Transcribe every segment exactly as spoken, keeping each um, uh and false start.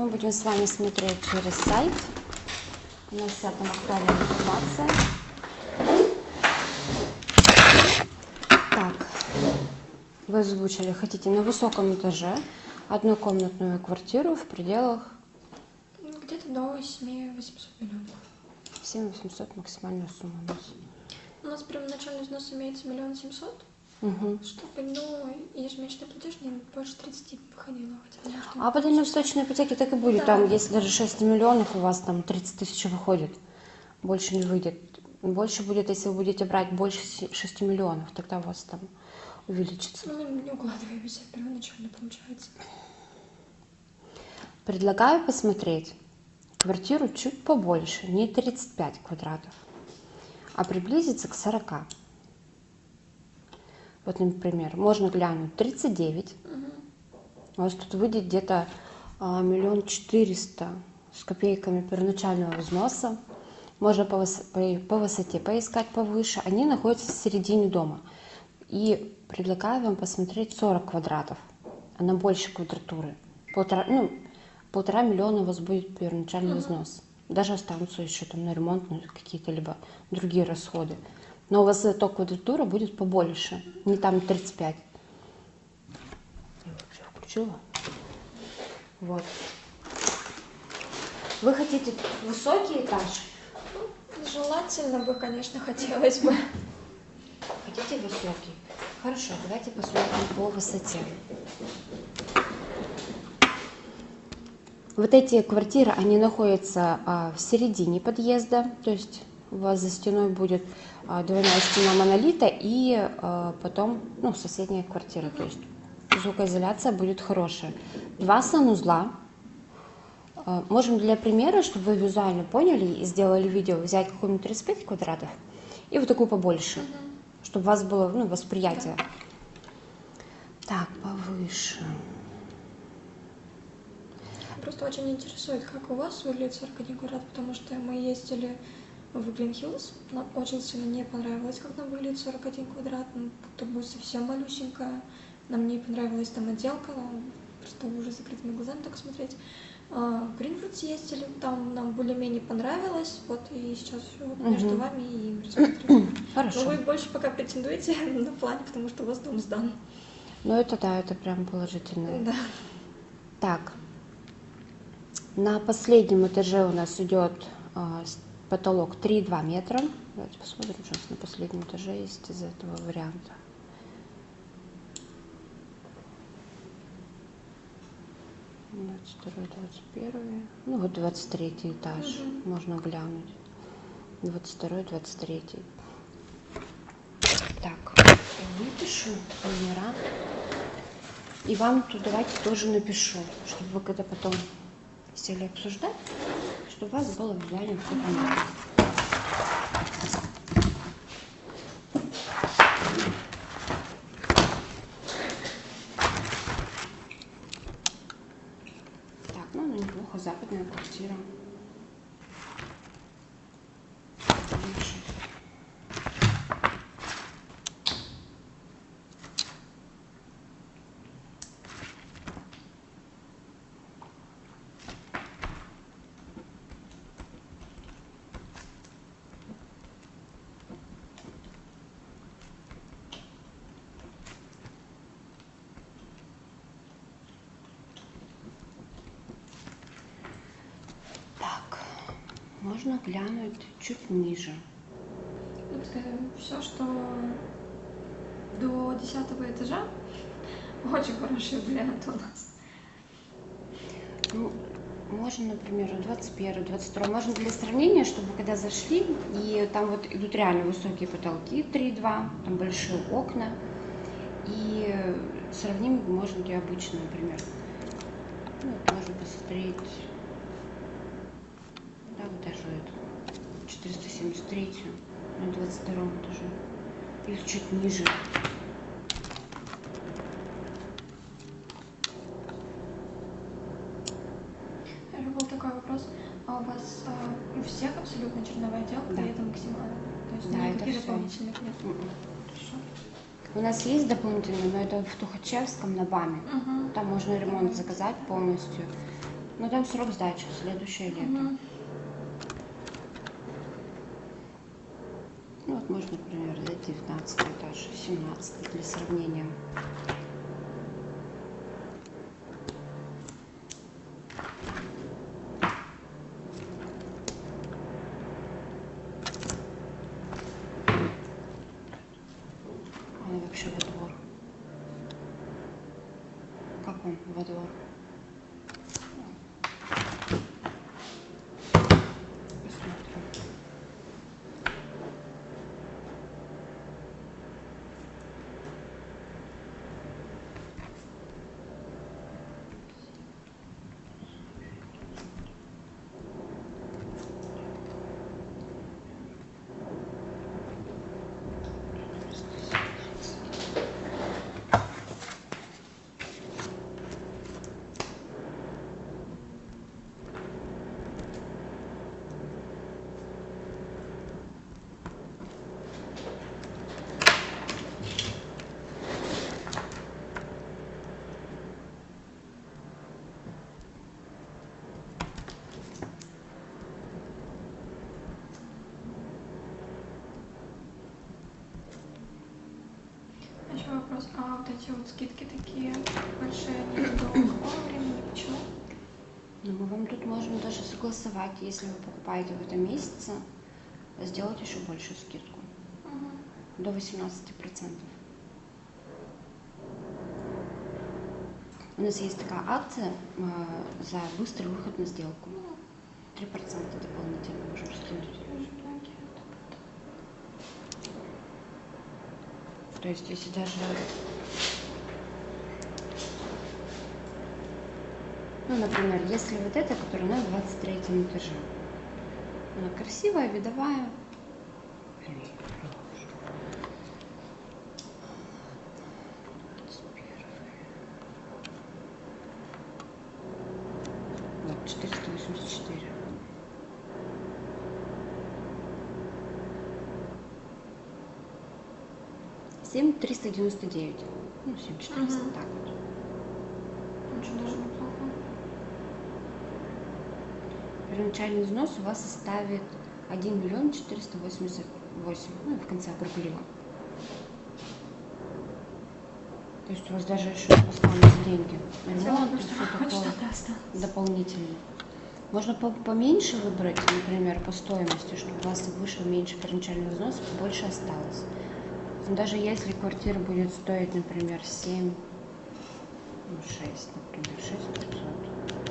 Мы будем с вами смотреть через сайт. У нас вся там актуальная информация. Так, вы озвучили, хотите на высоком этаже однокомнатную квартиру в пределах где-то до семи восемьсот миллионов. семь восемьсот максимальная сумма у нас. У нас первоначальный взнос имеется миллион семьсот. Угу. Чтобы, ну, ежемесячный платеж не больше тридцати выходило. Хотя, может, А по дальневосточной ипотеке так и будет. Да. Там, если даже шесть миллионов, у вас там тридцать тысяч выходит. Больше не выйдет. Больше будет, если вы будете брать больше шести миллионов, тогда у вас там увеличится. Ну, мы не укладываемся первоначально, получается. Предлагаю посмотреть квартиру чуть побольше, не тридцать пять квадратов, а приблизиться к сорока. Вот, например, можно глянуть тридцать девять. Угу. У вас тут выйдет где-то миллион четыреста с копейками первоначального взноса. Можно по, выс по, по высоте поискать повыше. Они находятся в середине дома. И предлагаю вам посмотреть сорок квадратов. Она больше квадратуры. Полтора, ну, полтора миллиона у вас будет первоначальный Угу. взнос. Даже останутся еще там на ремонт, ну, какие-то либо другие расходы. Но у вас зато квадратура будет побольше. Не там тридцать пять. Я вообще включила. Вот. Вы хотите высокий этаж? Желательно бы, конечно, хотелось бы. Хотите высокий? Хорошо, давайте посмотрим по высоте. Вот эти квартиры, они находятся а, в середине подъезда, то есть у вас за стеной будет а, двойная стена монолита и а, потом, ну, соседняя квартира, то есть звукоизоляция будет хорошая. Два санузла. А, можем для примера, чтобы вы визуально поняли и сделали видео, взять какую-нибудь тридцать пять квадратов и вот такую побольше, угу. Чтобы у вас было, ну, восприятие. Да. Так, повыше. Просто очень интересует, как у вас выглядит сорок один квадрат, потому что мы ездили в Грин-Хиллз. Нам очень сильно не понравилось, как нам выглядит сорок один квадрат. Ну, будто бы совсем малюсенькая. Нам не понравилась там отделка. Просто уже закрытыми глазами так смотреть. В Гринвуд ездили, там нам более-менее понравилось. Вот и сейчас все вот между угу. вами и рассмотрим. Хорошо. Но вы больше пока претендуете на плане, потому что у вас дом сдан. Ну это да, это прям положительно. Да. Так. На последнем этаже у нас идет а, потолок три и два метра. Давайте посмотрим, что у нас на последнем этаже есть из этого варианта. двадцать второй, двадцать первый. Ну вот двадцать третий этаж. Угу. Можно глянуть. двадцать второй, двадцать третий. Так, выпишу номера. И вам тут давайте тоже напишу, чтобы вы когда потом сели обсуждать, чтобы у вас было визуально все понятно. Так, ну, ну неплохо, западная квартира. Можно глянуть чуть ниже. Это все, что до десятого этажа, очень хороший вариант у нас. Ну, можно, например, двадцать первый, двадцать второй. Можно для сравнения, чтобы когда зашли, и там вот идут реально высокие потолки, три и два, там большие окна. И сравним можно и обычно, например. Ну, вот можно посмотреть. Да, вот даже это четыреста семьдесят три на двадцать втором этаже. Или чуть ниже. Был такой вопрос. А у вас а, у всех абсолютно черновая отделка, да. И это максимально? То есть да, никаких это дополнительных нет? Хорошо. У нас есть дополнительные, но это в Тухачевском на БАМе. Угу. Там можно ремонт заказать полностью. Ну там срок сдачи, следующее лето. Мгм. Ну вот можно, например, взять девятнадцатый этаж, семнадцатый для сравнения. А вообще во двор. Как вам во двор? Посмотрим. Еще вопрос, а вот эти вот скидки такие большие, они до какого времени, почему? Ну, мы вам тут можем даже согласовать, если вы покупаете в этом месяце, сделать еще большую скидку. Мгм. До восемнадцати процентов. У нас есть такая акция э, за быстрый выход на сделку. три процента дополнительно можем скинуть. Очень многие. То есть, если даже... Ну, например, если вот эта, которая на двадцать третьем этаже. Она красивая, видовая. Вот, четыреста восемьдесят четыре. семь триста девяносто девять. Ну, семь четыреста, Мгм. так вот. Очень даже неплохо. Первоначальный взнос у вас составит один миллион четыреста восемьдесят восемь. Ну, в конце округлила. То есть у вас даже еще останутся деньги. Ремонт, и все Хоть такое что-то осталось. дополнительно. Можно по- поменьше выбрать, например, по стоимости, чтобы у вас вышел меньше первоначальный взнос, больше осталось. Но даже если квартира будет стоить, например, семь, ну, шесть, например, шесть пятьсот,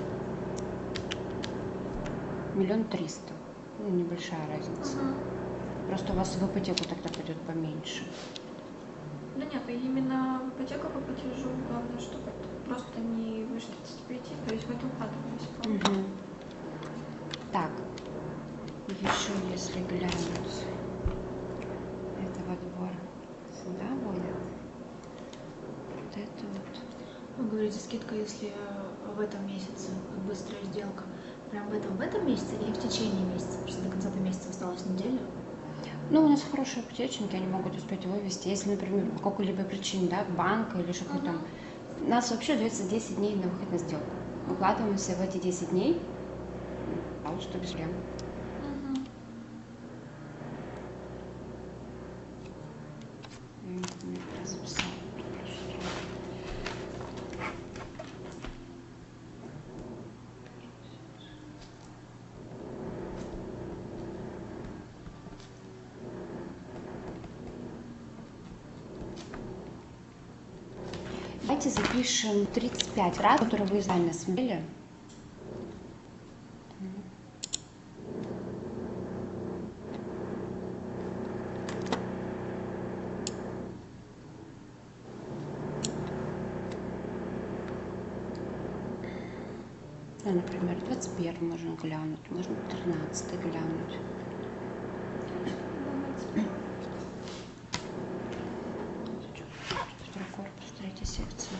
миллион триста, ну, небольшая разница. Мгм. Просто у вас в ипотеку тогда пойдет поменьше. Да нет, и именно в ипотеку по платежу главное, чтобы это просто не выше тридцати пяти, то есть в эту укладывались полностью. Мгм. Так, еще если глянуть, это во двор сюда будет, вот это вот. Вы говорите, скидка, если э, в этом месяце, как быстрая сделка. Прям в этом, в этом месяце или в течение месяца? Просто до конца месяца осталась неделя. Ну, у нас хорошие ипотечники, они могут успеть вывести. Если, например, по какой-либо причине, да, банк или что-то там, у нас вообще дается десять дней на выход на сделку. Укладываемся в эти десять дней, пожалуйста, без проблем. Мгм. Я, например, записала. Давайте запишем тридцать пять раз, которые вы изначально смотрели. Ну, например, двадцать первый можно глянуть, можно тринадцатый глянуть. Давайте. Второй корпус, третья секция.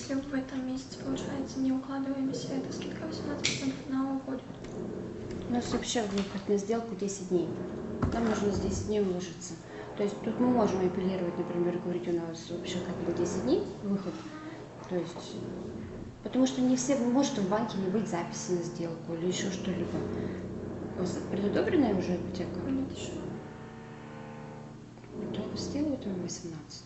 если в этом месяце, получается, не укладываемся, эта скидка восемнадцать процентов на уходит? У нас вообще выход на сделку десять дней. Нам нужно с десять дней уложиться. То есть тут мы можем апеллировать, например, говорить, у нас вообще как бы десять дней выход. То есть, потому что не все, может в банке не быть записи на сделку или еще что-либо. У вас предудобренная уже ипотека? Нет, еще. То сделают им восемнадцать.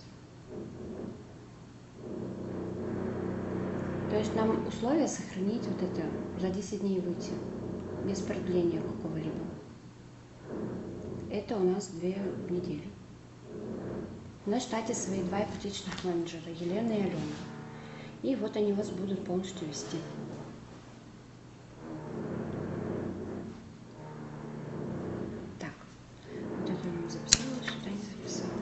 То есть нам условия сохранить вот это, за десять дней выйти, без продления какого-либо. Это у нас две недели. У нас в штате свои два ипотечных менеджера, Елена и Алена. И вот они вас будут полностью вести. Так, вот это я вам записала, сюда не записала.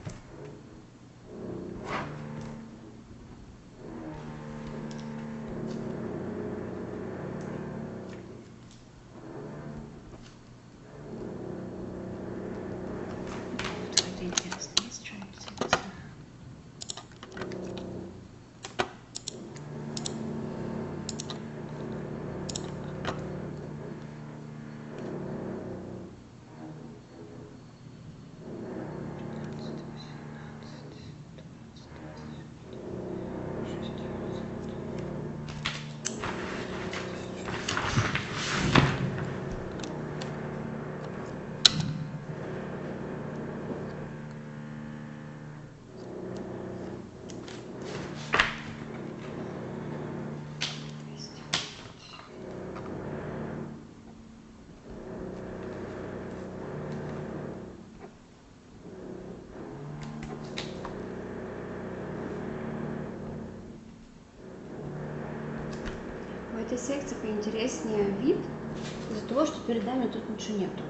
Вот это интересно, есть что-нибудь записано? В этой секции поинтереснее вид из-за того, что перед нами тут ничего нету.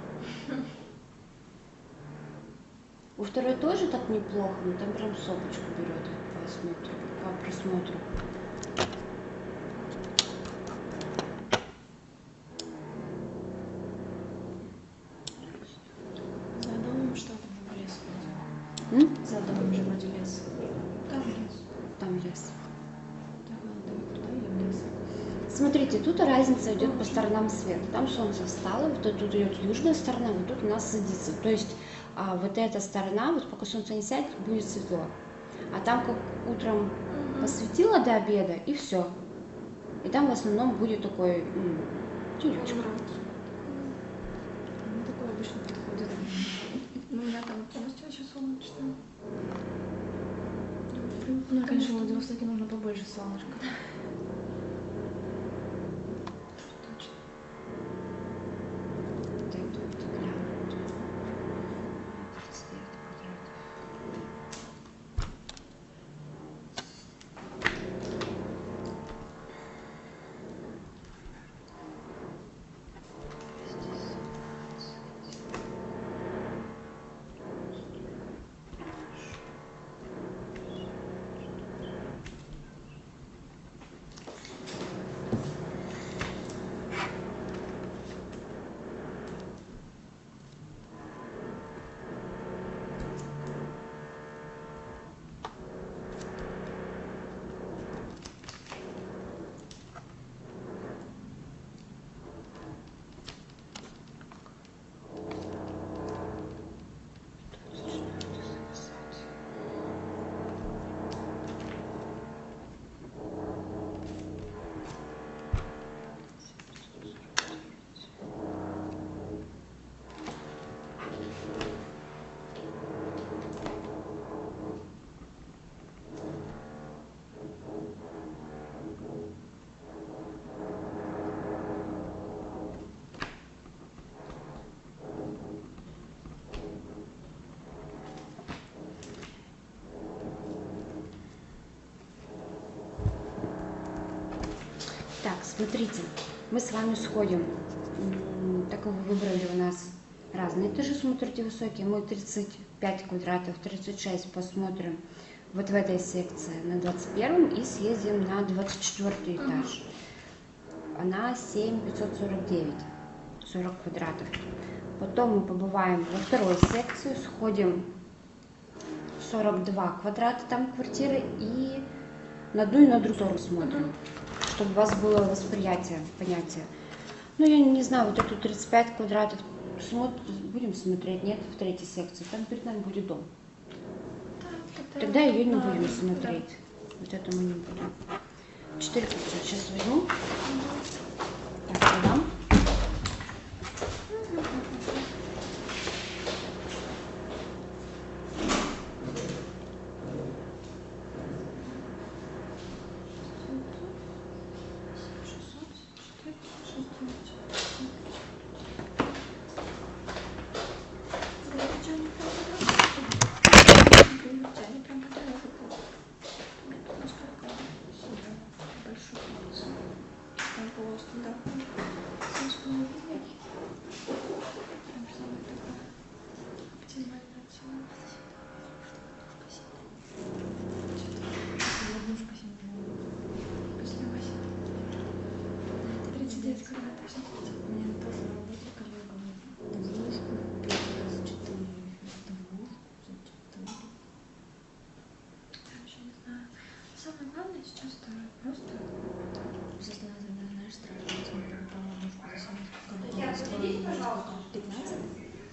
У второй тоже так неплохо, но там прям сопочку берет по осмотру, по просмотру. За домом что там в лес? М? За домом же вроде лес. Там лес. Там лес. Так, ладно, давай туда идем лес. Смотрите, тут разница идет по сторонам света. Там солнце встало, вот тут идет южная сторона, вот тут у нас садится. То есть а, вот эта сторона, вот пока солнце не сядет, будет светло. А там как утром посветило до обеда, и все. И там в основном будет такой м, тюречка. Ну, такое обычно подходит. Ну, у меня там полностью вообще солнечно. Ну, конечно, в Владивостоке нужно побольше солнышка. Точно. Дай тут глянуть. Этот свет квадратов. Так, смотрите, мы с вами сходим. М, Так как вы выбрали у нас разные этажи, смотрите высокие. Мы тридцать пять квадратов, тридцать шесть посмотрим вот в этой секции на двадцать первом и съездим на двадцать четвёртый этаж. Она семь пятьсот сорок девять, сорок квадратов. Потом мы побываем во второй секции, сходим сорок два квадрата там квартиры и на одну и на другую смотрим, чтобы у вас было восприятие, понятие. Ну, я не знаю, вот эту тридцать пять квадратов смотр- будем смотреть, нет, в третьей секции. Там перед нами будет дом. Да, Тогда ее не на- будем да. смотреть. Вот это мы не будем. четыре пятьсот сейчас возьму. Так, продам. тридцать девять квадратов. У меня на прошлой работе коллега двушку пятьдесят четыре, двушку за четыре. Я вообще не знаю. Самое главное сейчас это просто Естественно, это, знаешь, страшно, если мы покупаем однушку за семьдесят, когда мы строим пятнадцать.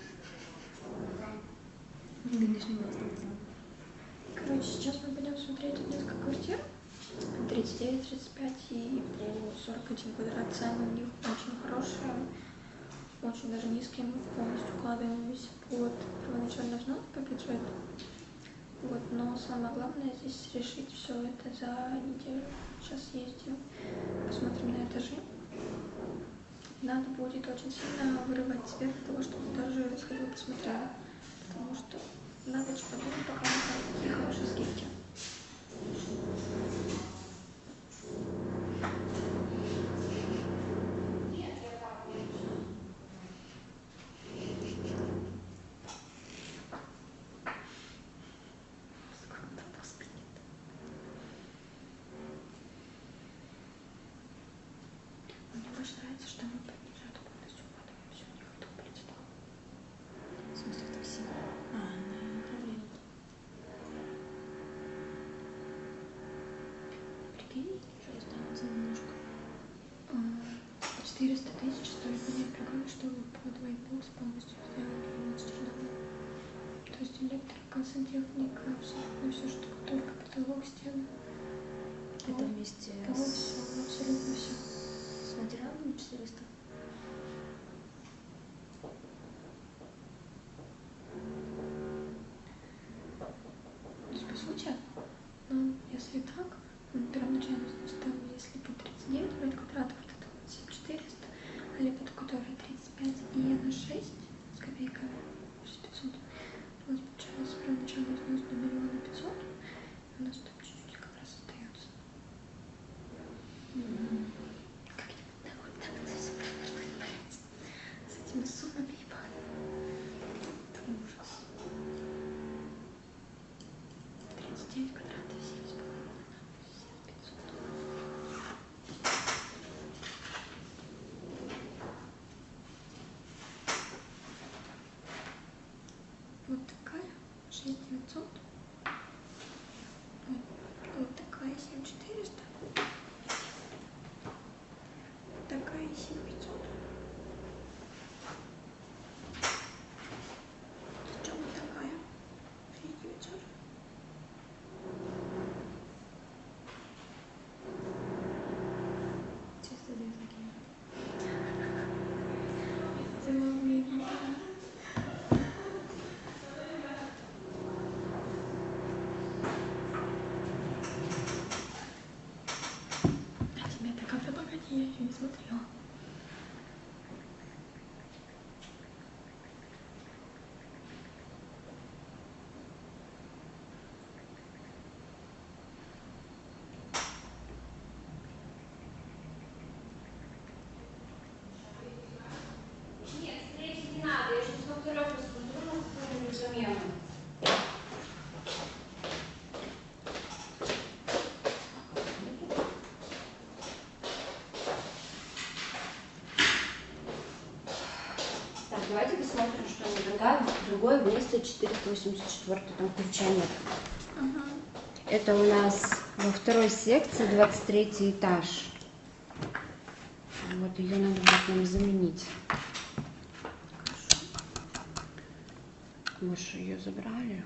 Нынешнего ростовца. Короче, сейчас мы пойдем смотреть несколько квартир. тридцать девять, тридцать пять и по сорок один квадрат. Цены у них очень хорошие, очень даже низкие. Мы полностью вкладываемся под первоначальный взнос по бюджету. Вот, но самое главное здесь решить все это за неделю. Сейчас ездим, посмотрим на этажи. Надо будет очень сильно вырывать цвет для того, чтобы даже сходила посмотрела. Потому что на ночь подумать, пока не такие хорошие скидки. Мне больше нравится, что мы по бюджету полностью укладываемся. У них это полицетал. В смысле, это все? А, на управление. Прикинь, Что останется немножко. а, четыреста тысяч стоит мне прикольно, чтобы по двоим бокс полностью сделали ремонт с чердаком. То есть электрика, сантехника, абсолютно все, что только потолок, стены. Это вместе Пол, с, все, абсолютно все. с материалами четыреста. То есть, по сути, ну, если так, ну, первоначально взнос там, если по тридцать девять брать квадратов, вот это вот семь четыреста, а либо ту, которая тридцать пять и на шесть с копейками, шесть пятьсот, у нас получается первоначальный взнос до миллиона пятьсот, у нас там чуть-чуть как раз остается. Как-нибудь так вот так это все будет брать. С этими суммами ебаными. Это ужас. тридцать девять квадратов, семь с половиной, семь пятьсот. Вот такая, шесть девятьсот. Вот, вот такая, семь четыреста. Такая, семь пятьсот. Что вот такая? шесть девятьсот. Чисто две такие. Сделала видно. А тебе это как-то погоди, я еще не смотрела. Нет, встретить не надо, я сейчас во второй посмотрю на замену. Так, давайте посмотрим, что на другое, другое место четыреста восемьдесят четыре, там ключа нет. Ага. Это у нас во второй секции двадцать третий этаж. Вот ее надо будет нам заменить. Мы же ее забрали.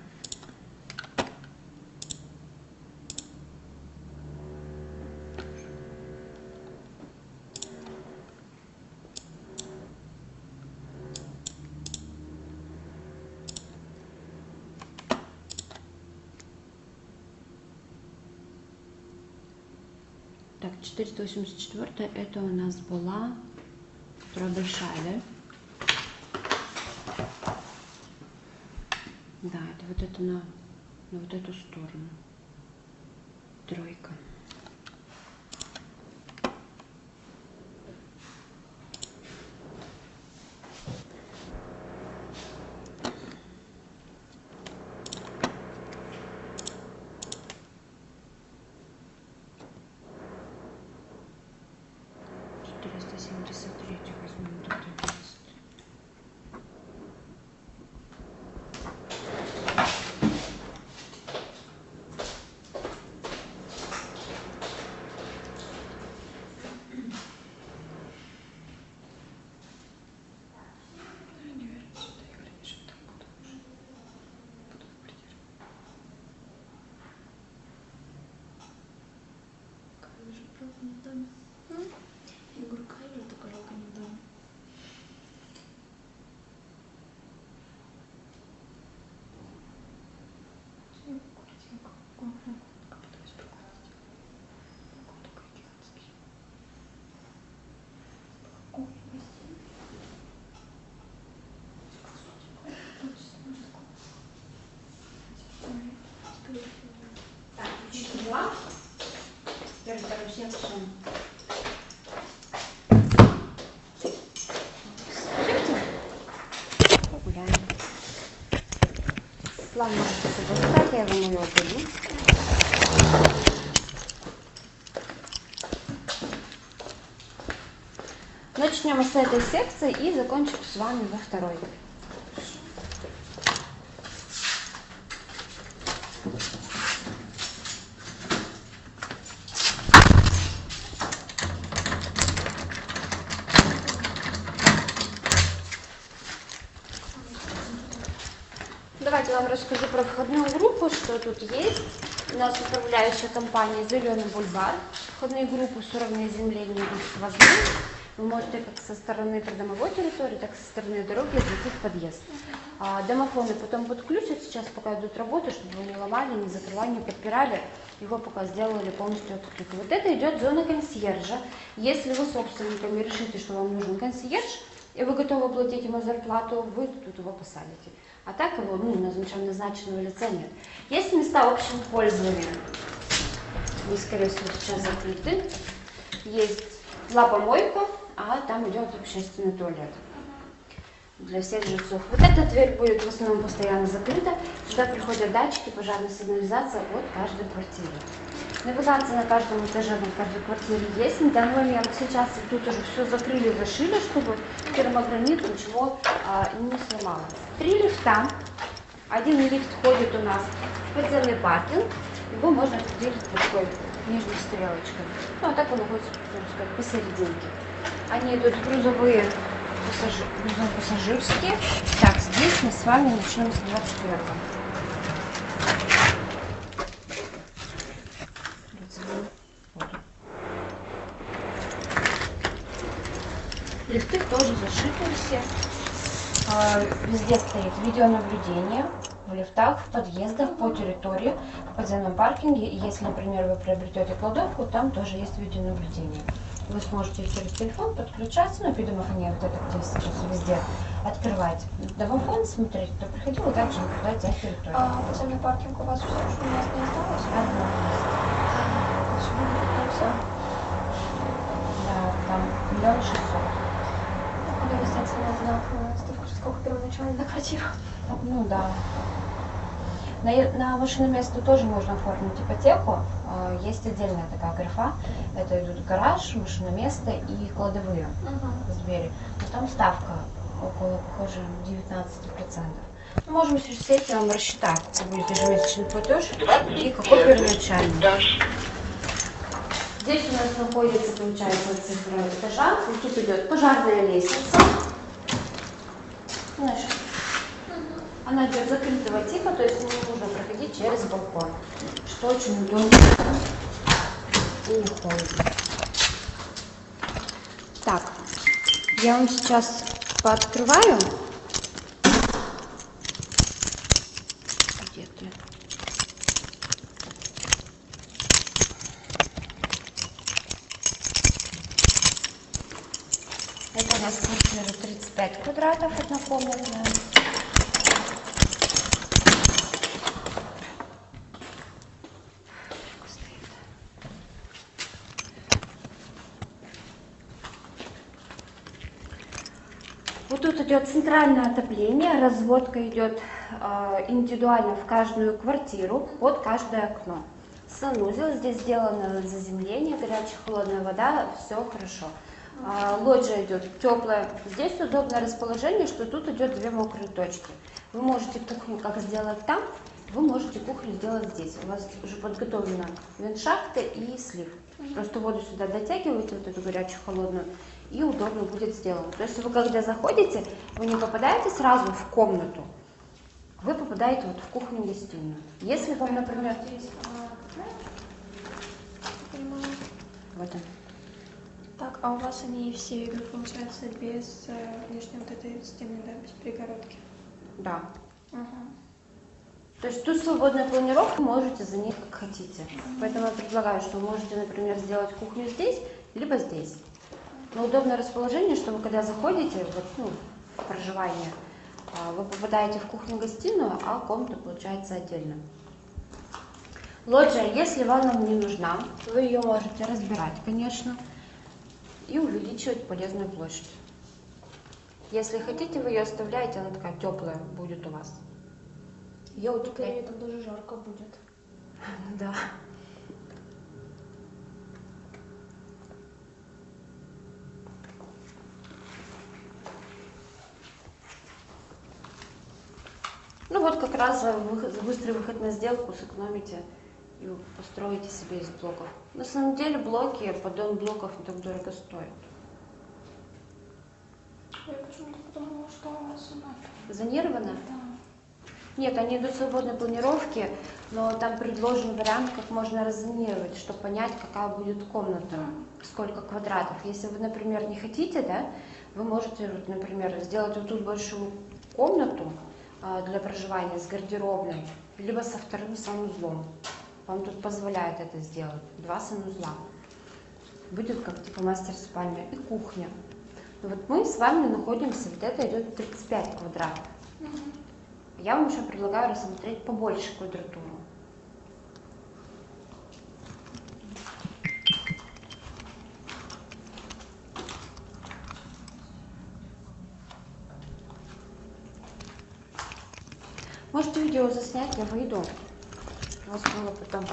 Так, четыреста восемьдесят четыре это у нас была, которая большая, да? Да, это вот это на, на вот эту сторону. Тройка. четыреста семьдесят три возьмем вот это место. Я говорю, Кайвер, только жалко не в доме. Так, включите два. Теперь вторую секцию. Погуляем. План можете себе забрать, я вам ее отдаю. Начнем с этой секции и закончим с вами во второй. Давайте я вам расскажу про входную группу, что тут есть. У нас управляющая компания «Зеленый бульвар». Входные группы с уровня земли не сквозные. Вы можете как со стороны придомовой территории, так и со стороны дороги зайти в подъезд. А домофоны потом подключат, сейчас пока идут работы, чтобы вы не ломали, не закрывали, не подпирали. Его пока сделали полностью открыто. Вот это идет зона консьержа. Если вы собственниками решите, что вам нужен консьерж, и вы готовы платить ему зарплату, вы тут его посадите. А так его, ну, назначенного лица нет. Есть места общего пользования. Они, скорее всего, сейчас закрыты. Есть лапомойка, а там идет общественный туалет для всех жильцов. Вот эта дверь будет в основном постоянно закрыта. Сюда приходят датчики, пожарная сигнализация от каждой квартиры. Навигация на каждом этаже, на каждой квартире есть. На данный момент сейчас тут уже все закрыли, зашили, чтобы термогранит ничего а, не сломало. Три лифта. Один лифт входит у нас в подземный паркинг. Его можно определить такой нижней стрелочкой. Ну, а так он находится, можно сказать, посерединке. Они идут грузовые, пассажир, грузово-пассажирские. Так, здесь мы с вами начнем с двадцать первого. Лифты тоже зашиты все. Везде стоит видеонаблюдение в лифтах, в подъездах, по территории, в подземном паркинге. И если, например, вы приобретете кладовку, там тоже есть видеонаблюдение. Вы сможете через телефон подключаться, ну, по домофоне, вот это где сейчас везде, открывать домофон, смотреть, кто приходил, и также наблюдать за территорией. А подземный паркинг у вас все, что у нас не осталось? Ага. Да, там миллион шестьсот. Куда висят цены знак, сколько первоначально на квартиру? Ну да. На, на машиноместо тоже можно оформить ипотеку. Есть отдельная такая графа. Это идут гараж, машиноместо и кладовые uh-huh. с двери. Но там ставка около, похоже, девятнадцать процентов. Можем с этим рассчитать, какой будет ежемесячный платеж и какой первоначальный. Здесь у нас находится, получается, цифра этажа. Вот тут идет пожарная лестница. Знаешь, она идет закрытого типа, то есть не нужно проходить через балкон, что очень удобно и не холодно. Так, я вам сейчас пооткрываю. Где ты? Это у нас квартира тридцать пять квадратов, однокомнатная. Вот тут идет центральное отопление, разводка идет э, индивидуально в каждую квартиру, под каждое окно. Санузел, здесь сделано заземление, горячая холодная вода, все хорошо. Э, лоджия идет теплая, здесь удобное расположение, что тут идет две мокрые точки. Вы можете кухню как сделать там, вы можете кухню сделать здесь. У вас уже подготовлена вентшахта и слив. Просто воду сюда дотягиваете, вот эту горячую холодную, и удобно будет сделано. То есть вы когда заходите, вы не попадаете сразу в комнату, вы попадаете вот в кухню-гостиную. Если вам, например... Вот он. Так, а у вас они все идут, получается, без э, лишней вот этой стены, да, без перегородки? Да. Ага. То есть тут свободная планировка, можете за них как хотите. Поэтому я предлагаю, что вы можете, например, сделать кухню здесь, либо здесь. Но удобное расположение, что вы когда заходите вот, ну, в проживание, вы попадаете в кухню-гостиную, а комната получается отдельно. Лоджия, если вам нам не нужна, вы ее можете разбирать, конечно, и увеличивать полезную площадь. Если хотите, вы ее оставляете, она такая теплая будет у вас. Ее утепляете. Там даже жарко будет. Да. Ну вот как раз за, выход, за быстрый выход на сделку сэкономите и построите себе из блоков. На самом деле блоки, поддон блоков не так дорого стоят. Я почему-то подумала, что у вас она... Зонировано? Да. Нет, они идут в свободной планировке, но там предложен вариант, как можно раззонировать, чтобы понять, какая будет комната, сколько квадратов. Если вы, например, не хотите, да, вы можете, например, сделать вот тут большую комнату для проживания с гардеробной, либо со вторым санузлом. Вам тут позволяет это сделать. Два санузла. Будет как типа мастер-спальня и кухня. Но вот мы с вами находимся, вот это идет тридцать пять квадратов. Я вам еще предлагаю рассмотреть побольше квадратуру. Можете видео заснять, я выйду. У вас было потом.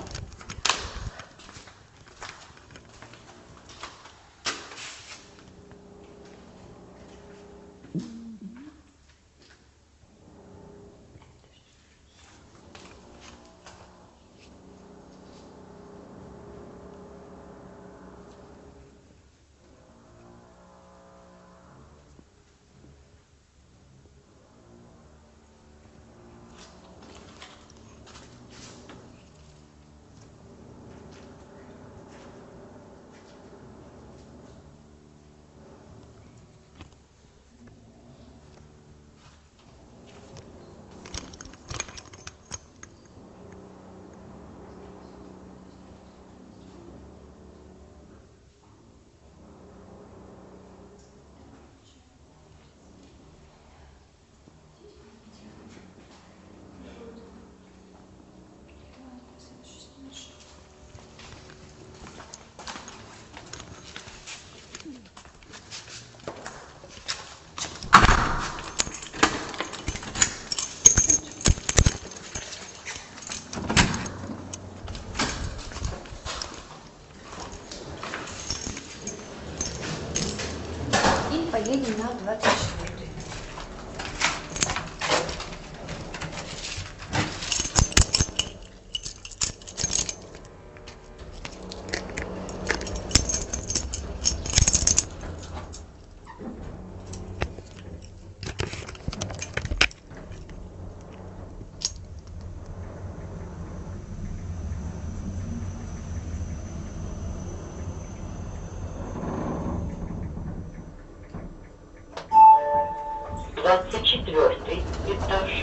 Поедем на двадцать четвёртый. двадцать четвёртый этаж.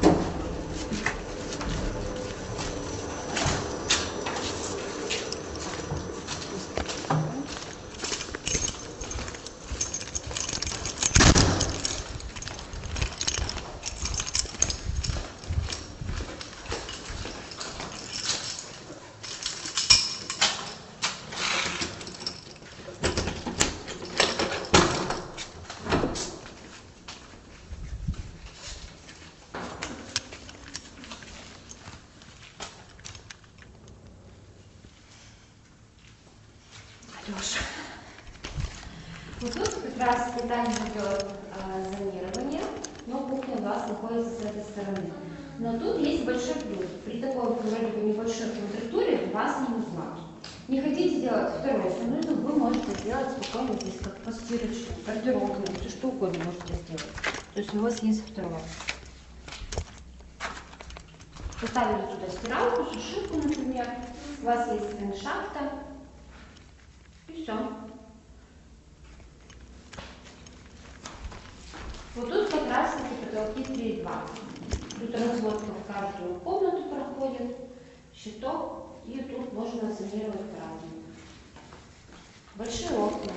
Лёша. Вот тут как раз детально идет э, зонирование, но кухня у вас находится с этой стороны. Но тут есть большой плюс. При такой вроде бы небольшой квадратуре у вас не узла. Не хотите делать второй стороной, но вы можете сделать спокойно здесь как постирочную, гардеробную, все что угодно можете сделать. То есть у вас есть второе. Поставили туда стиралку, сушилку, например. У вас есть шахта. И все. Вот тут как раз эти потолки три и два. Тут разводка в каждую комнату проходит, щиток, и тут можно зонировать по-разному. Большие окна.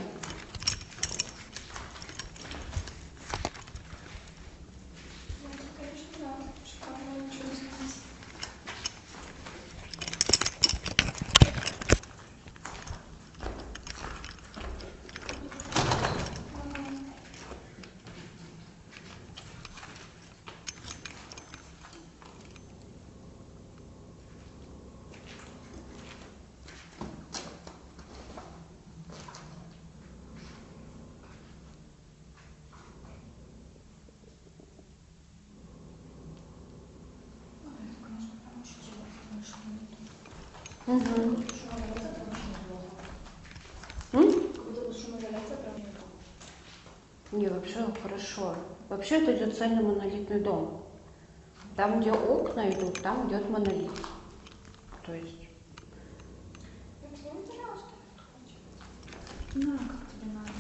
Ну, это, конечно, да, шикарно, ничего не сказать. Угу. Не, вообще хорошо. Вообще это идет цельный монолитный дом. Там, где окна идут, там идет монолит. То есть. Ну, а как тебе надо?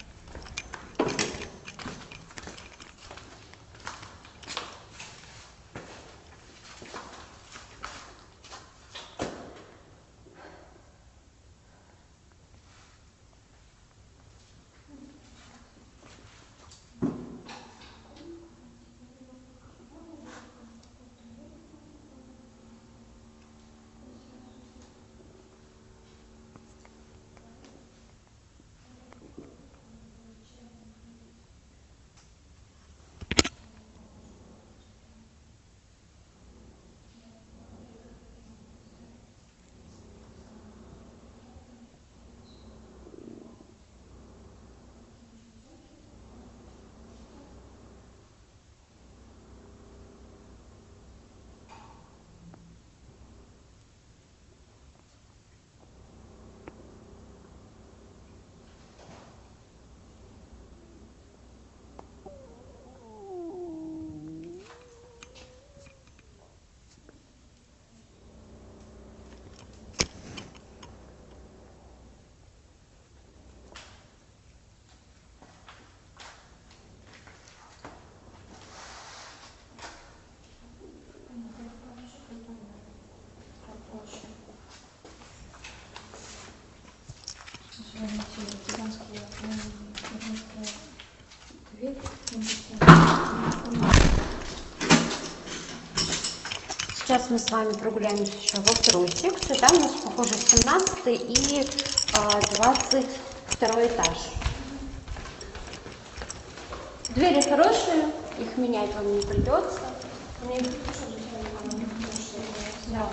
Сейчас мы с вами прогуляемся еще во вторую секцию. Там у нас, похоже, семнадцатый и двадцать второй этаж. Двери хорошие, их менять вам не придется. Да.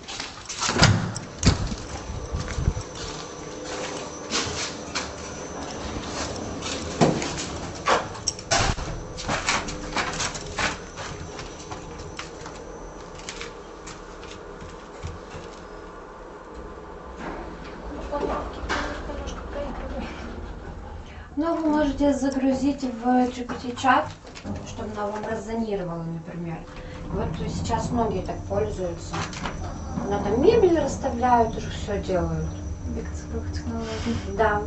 Ну, вы можете загрузить в джи пи ти-чат, чтобы она вам раззонировала, например. Вот сейчас многие так пользуются. Она там мебель расставляют, уже все делают. Биг цифровых технологий. Да.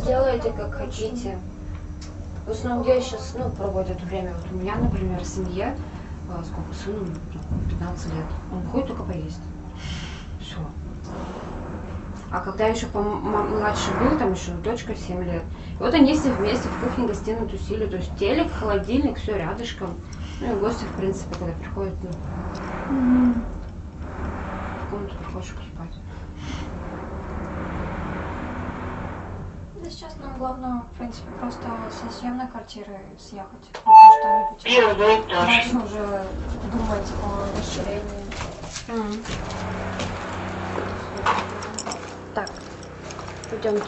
сделайте как хотите. В основном я сейчас, ну, проводят время. Вот у меня, например, в семье, а, сколько сыну, пятнадцать лет, он ходит только поесть. Все. А когда еще младше был, там еще дочка семь лет. И вот они все вместе в кухне, гостиной тусили. То есть телек, холодильник, все рядышком. Ну и гости, в принципе, когда приходят, ну, Mm-hmm. в комнату приходишь спать. Да сейчас нам главное, в принципе, просто со съемной квартиры съехать. Вот что-нибудь. Первый этаж. Дальше уже думать о расширении. Mm. Так, пойдемте.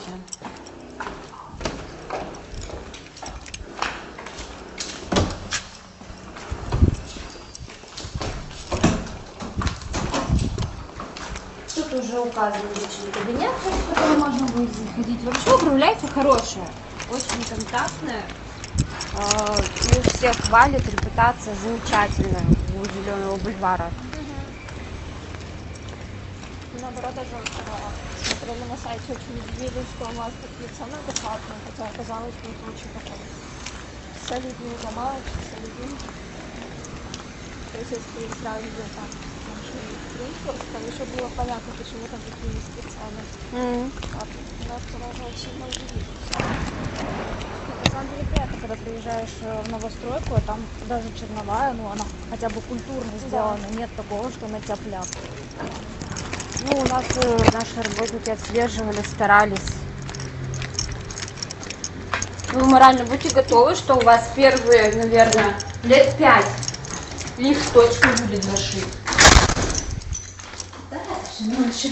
Тут уже указан личный кабинет, в который можно будет заходить. Вообще управляйка хорошая, очень контактная. И у всех хвалит, репутация замечательная у Зеленого бульвара. Наоборот, даже смотрели на сайте, очень удивились, что у вас такие цены адекватные, хотя оказалось, что это очень такой солидный дома, очень солидный. То есть, если сразу же там нашли принцип, там еще было понятно, почему там такие низкие цены. Mm. А нас тоже очень сильно удивились. На самом деле приятно, когда приезжаешь в новостройку, а там даже черновая, ну она хотя бы культурно сделана, нет такого, что на тебя пляп. Ну, у нас э, наши работники отслеживали, старались. Вы морально будьте готовы, что у вас первые, наверное, лет пять лифт точно будет зашит. Да, дальше.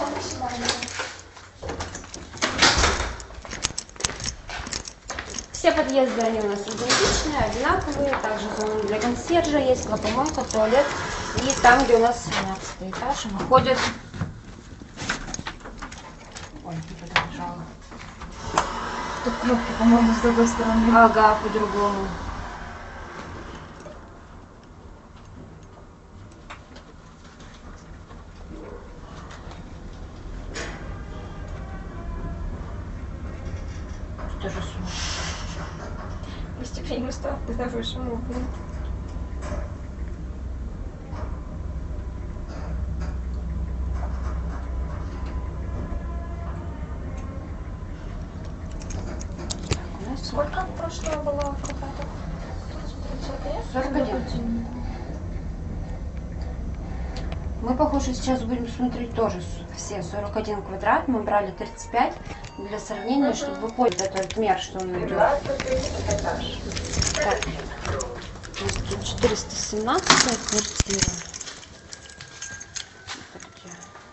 Все подъезды, они у нас идентичные, одинаковые. Также зона для консьержа есть, лапомойка, туалет. И там, где у нас семнадцатый этаж, выходит... Ой, не подожала. Тут кнопки, по-моему, с другой стороны. Ага, по-другому. Что же сумма? Гостеприимство, это высшему уровню. Сколько прошлое было какая-то? сорок один. Мы, похоже, сейчас будем смотреть тоже все сорок один квадрат. Мы брали тридцать пять для сравнения, чтобы вы поняли этот мер, что он идет. Так. Вот четыреста семнадцатая квартира. Это где?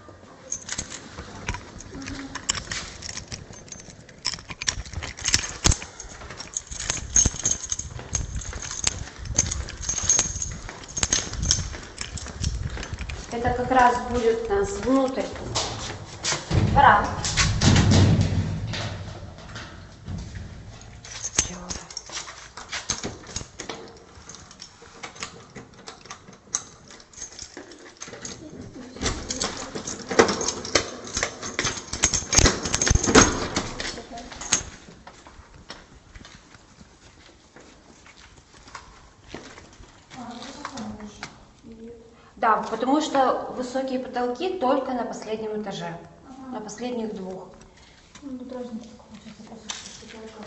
Это как раз будет у нас внутрь двора. Да, потому что высокие потолки только на последнем этаже, ага. На последних двух. Ну, тут разница получается, просто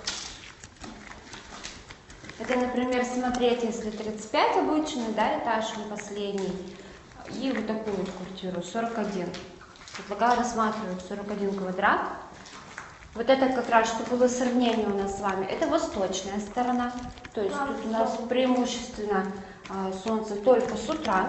это, например, смотреть, если тридцать пять обычный, да, этаж, на последний, и вот такую вот квартиру, сорок один. Предлагаю рассматривать сорок один квадрат. Вот это как раз, что было сравнение у нас с вами, это восточная сторона. То есть да, тут у нас преимущественно а, солнце только с утра.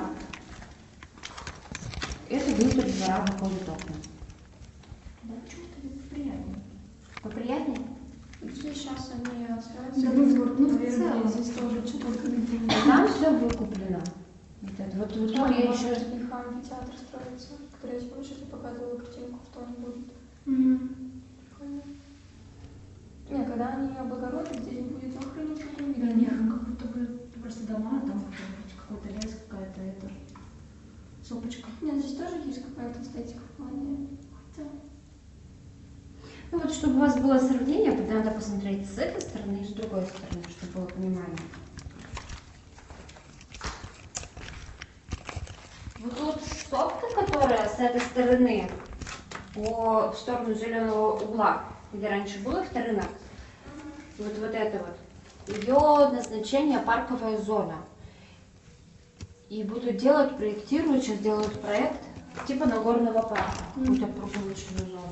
Это внутрь двора выходит окна. Да, почему-то это приятнее. Поприятнее? Сейчас они остаются. Да, ну, вот, ну, в целом, здесь тоже что-то там все выкуплено. Вот, это, вот, вот тут я еще... Их амфитеатр строится, который я помню, что я показывала картинку, что они будут. Mm-hmm. Не, когда они облагородят, здесь будет охранить. Да нет, ну как будто бы просто дома, там какой-то лес, какая-то это... Сопочка. Нет, здесь тоже есть какая-то эстетика в плане. Хотя... Ну, Ну вот, чтобы у вас было сравнение, надо посмотреть с этой стороны и с другой стороны, чтобы было понимание. Вот тут стопка, которая с этой стороны по в сторону зеленого угла, где раньше был авторынок, вот, вот это вот, ее назначение парковая зона. И будут делать, проектируют, сейчас делают проект типа Нагорного парка, какую-то прогулочную зону.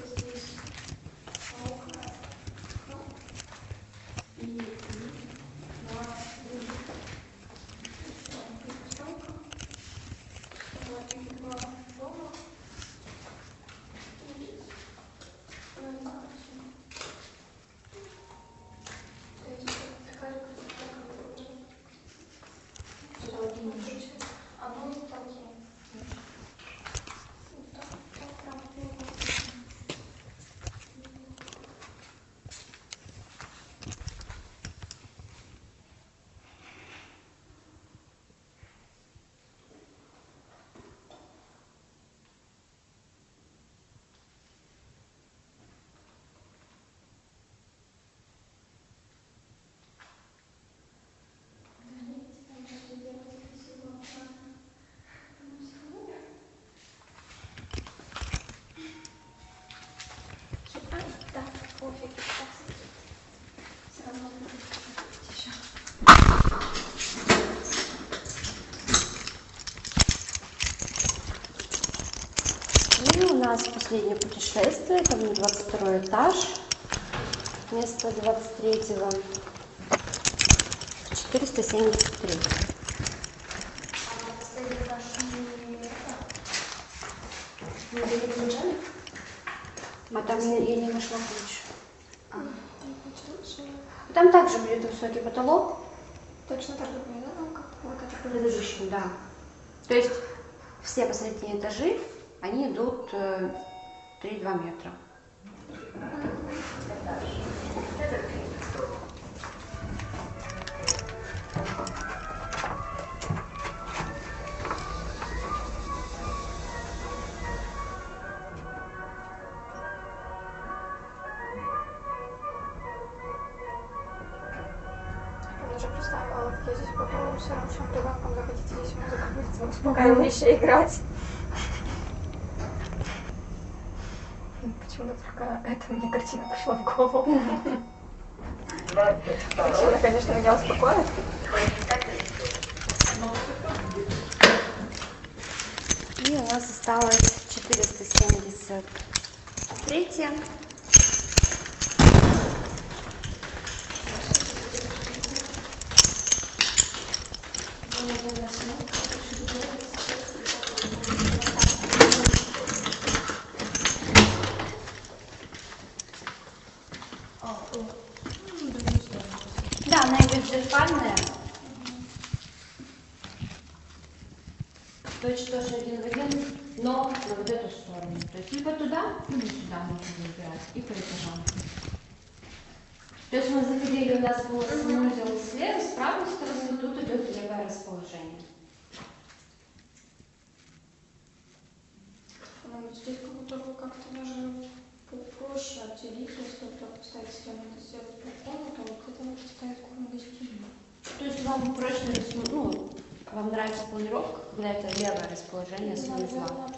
И у нас последнее путешествие, это будет двадцать второй этаж, вместо двадцать третьего, четыреста семьдесят три. А там я, я не нашла ключ. А. Там также будет высокий потолок. Точно так же будет, да? Ну, как вот это Предыдущий, да. То есть все последние этажи, они идут э, три-два метра. Я уже представила, как я здесь попробую с хорошим ребенком захотите здесь музыка будет успокаивающе играть. Почему-то только эта мне картина пришла в голову. Причина, конечно, меня успокоит. И у нас осталось четыреста семьдесят три. Да, она идет зеркальная. Точно тоже один в один, но на вот эту сторону. То есть либо туда, либо сюда можно выбирать. И по этажам. То есть мы заходили, у нас был санузел слева, с правой стороны, тут идет левое расположение. Ну, вот здесь как будто бы как-то даже проще отделить, если кто поставить схему, это сделать по комнату, а вот это вот ставить кухню-гостиную. То есть вам проще, ну, вам нравится планировка, когда это левое расположение санузла?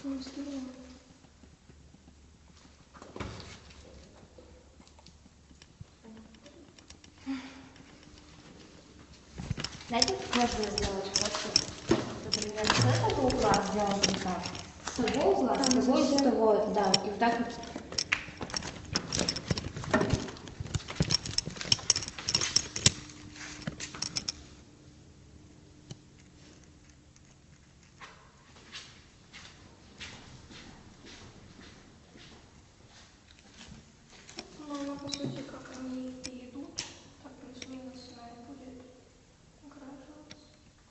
Не скинула. Знаете, как можно сделать фотку? Например, с этого угла сделать вот так. С того угла, с того и с того, да. И вот так вот. Ну, она, по сути, как они и идут, так плюс-минус она и будет окрашиваться.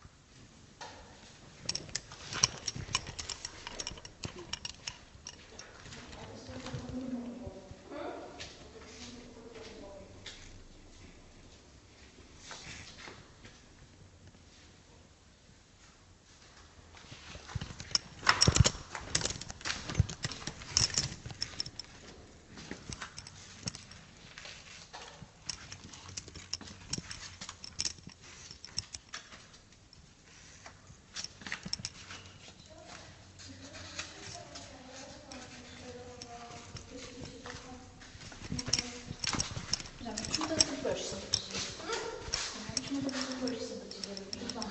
Да, почему ты отступаешь саботизировать? Почему ты отступаешь саботизировать? Что?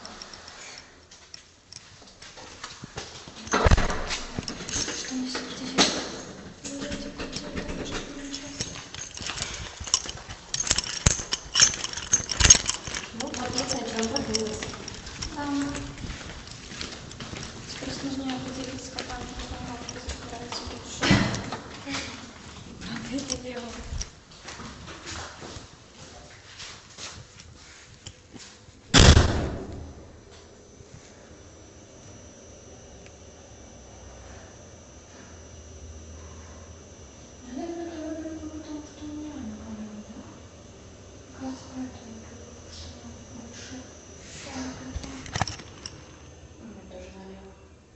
Ну, вот я прям подумалась. Там просто нужно определиться, как она фотография закрывается лучше. Определила. Наверное, я выбрала потому, что у меня никого, да? Кажется, поэтому лучше. Мне тоже налево.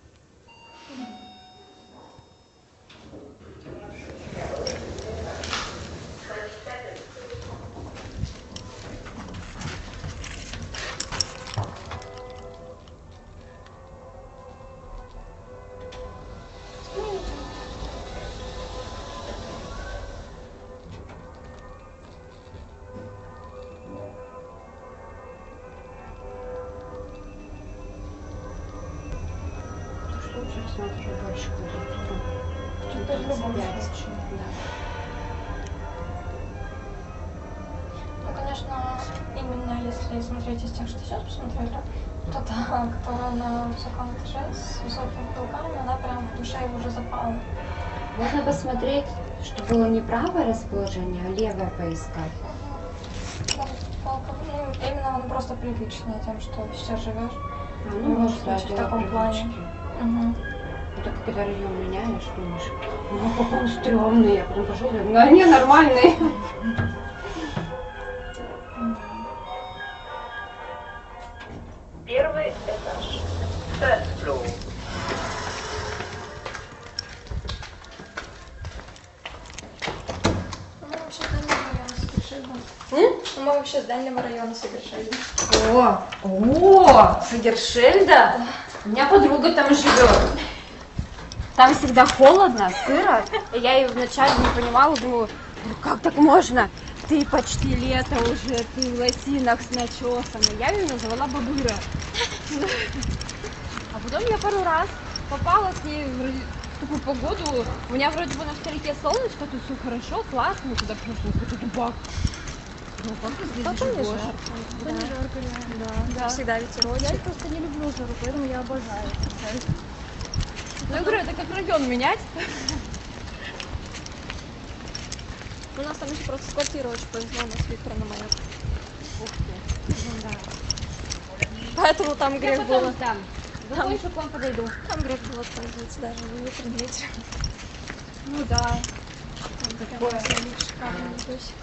Что лучше смотрю больше квадратуру? Это в любом пять. случае. Да. Ну, конечно, именно если смотреть из тех, что сейчас посмотрели, то та, которая на высоком этаже с высокими потолками, она прям в душе уже запала. Можно посмотреть, что было не правое расположение, а левое поискать. Да, полка, ну, именно она просто привычная тем, что сейчас живешь. А, ну, Ну, может, да, в дело таком плане. привычки. Угу. Ну, так когда район меняешь, думаешь, ну, какой он стрёмный. Я потом пошел, говорю, ну, они нормальные. Первый этаж. First floor. Мы вообще с дальнего района совершили. М? Мы вообще с дальнего района совершили. О, о, Фагершельда? У меня подруга там живет. Там всегда холодно, сыро. И я ее вначале не понимала, думаю, ну как так можно? Ты почти лето уже, ты в лосинах с начесом. И я ее называла бабура. А потом я пару раз попала с ней в такую погоду. У меня вроде бы на вторике солнышко, тут все хорошо, классно. Туда просто какой-то дубак. Ну как ты здесь Потом не живешь? жарко. Да. Не жарко, реально. Да. Да. Всегда ветерочек. Я просто не люблю жару, поэтому я обожаю. Ну, я говорю, это как район менять. У нас там еще просто с квартирой очень повезло, у нас Виктор на маяк. Ух ты. Ну да. Поэтому там Я грех потом было. там. Закончу, к вам подойду. Там грех было пользоваться даже не ветром, не ветром. Ну да. Там такое шикарный видосик.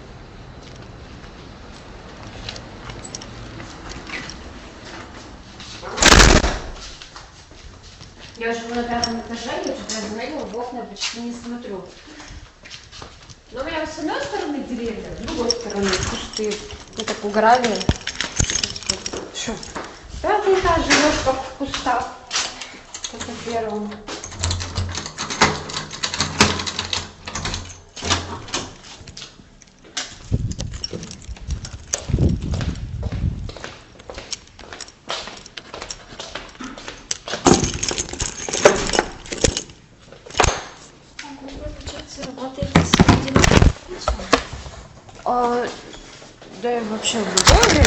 Я живу на пятом этаже, я уже заметила, в окна почти не смотрю. Но у меня с одной стороны деревья, с другой стороны кусты. Мы так угорали. Что? Пятый этаж живешь как в кустах. Как на первом. А, да и вообще в любое время